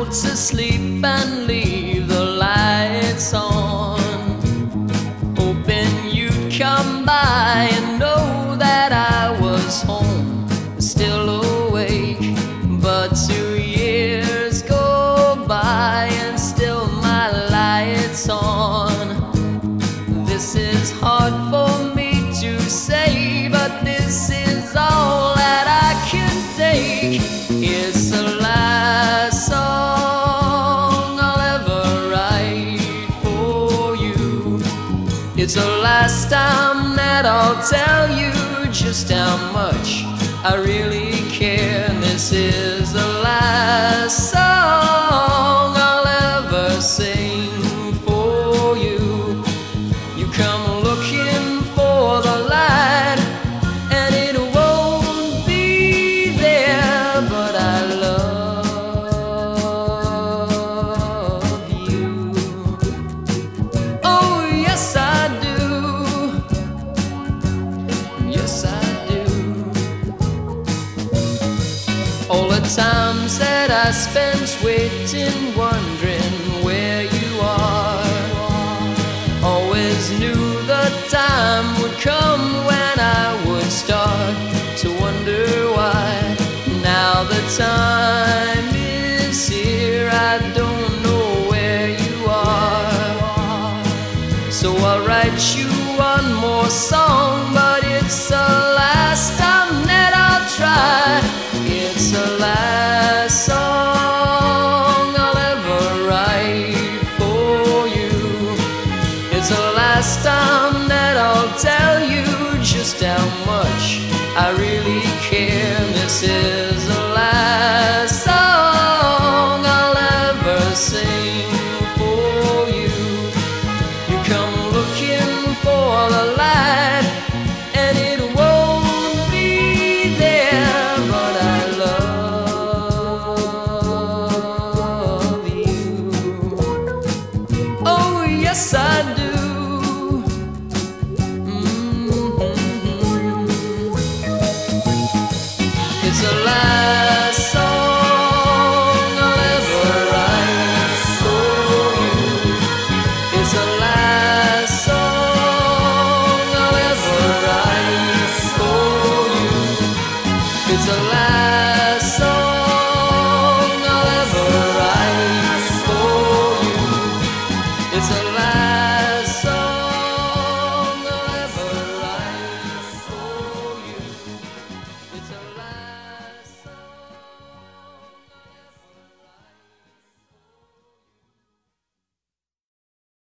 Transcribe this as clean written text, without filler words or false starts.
to sleep and leave the lights on, hoping you'd come by and know that I was home, still awake. But 2 years go by and still my light's on. This is hard for me to say, but this is all that I can take. It's the last song I'll ever write for you. It's the last time that I'll tell you just how much I really care. And this is the last song I'll ever sing for you. You come looking for the light and it won't be there, but I love you. Oh yes I do, yes I do. All the times that I spent waiting, wondering where you are, always knew the time would come when I would start to wonder why. Now the time is here, I don't know where you are. So I'll write you one more song, but it's the last time that I'll try. It's the last song I'll ever write for you. It's the last time that I'll tell you just how much I really care. This is